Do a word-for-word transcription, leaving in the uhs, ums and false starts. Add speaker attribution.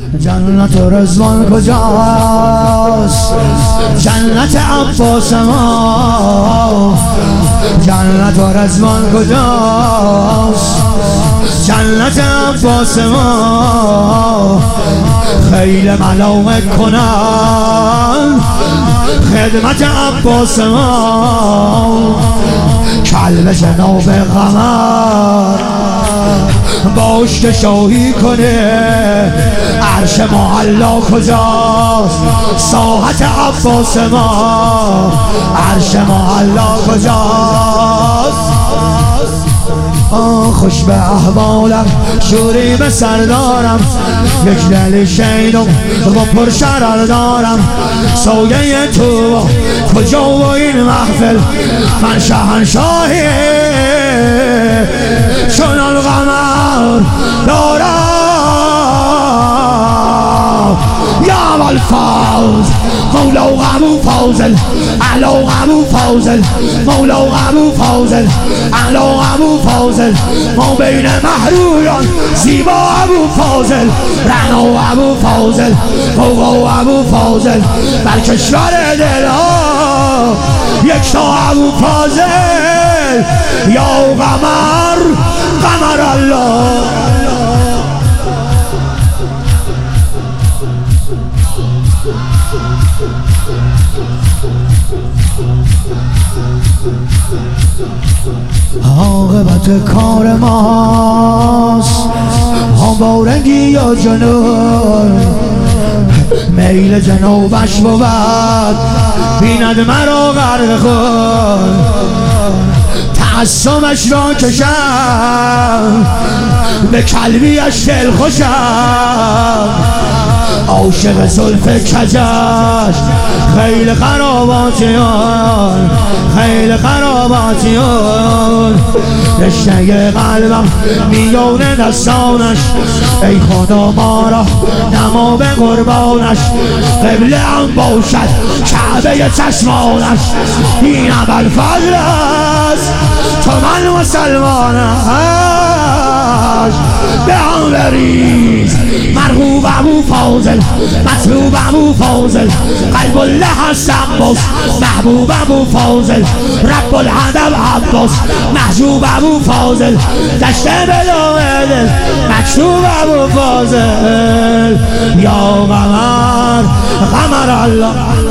Speaker 1: جنت و رضوان کجاست؟ جنت عباس ما. جنت و رضوان کجاست؟ جنت عباس ما. خیل ملامت کنن خدمت عباس ما. کلب جناب قمر باش که شاهی کنه. عرش معلا کجاست؟ ساحت عباس ما. عرش معلا کجاست؟ آه خوش به احوالم شوری به سردارم. یک دل شیدم با پر شرر دارم. سایه تو کجا و این محفل؟ من شهنشاهی چنان قمر دارم. یا والفوز مولا ابو فاضل اعلی ابو فاضل مولا ابو فاضل اعلی ابو فاضل. ما بین محرویان زیبا ابو فاضل. رعنا ابو فاضل فوقا ابو فاضل. بر کشور دلها یکتا ابو فاضل. یا قمر قمر الله. عاقبت کار ماست هم بارنگی یا جنون. میل جنوبش بود بیند مرا غرق خون. تعصبش را کشم به کلبیش دل خوشم. عاشق زلف کجش خیل خراباتیان. خیل خراباتیان. رشته قلبم میونه دستانش. ای خدا ما را نما به قربانش. قبله هم باشد کعبه چشمانش. این ابوالفضل است تو من مسلمانش. به هم بریز مرغوب ابو فاضل مطلوب ابو فاضل. قلب الله هست عباس محبوب ابو فاضل. رب الهدب عباس محجوب ابو فاضل. دشت بلا دل مکتوب ابو فاضل. یا قمر قمر الله.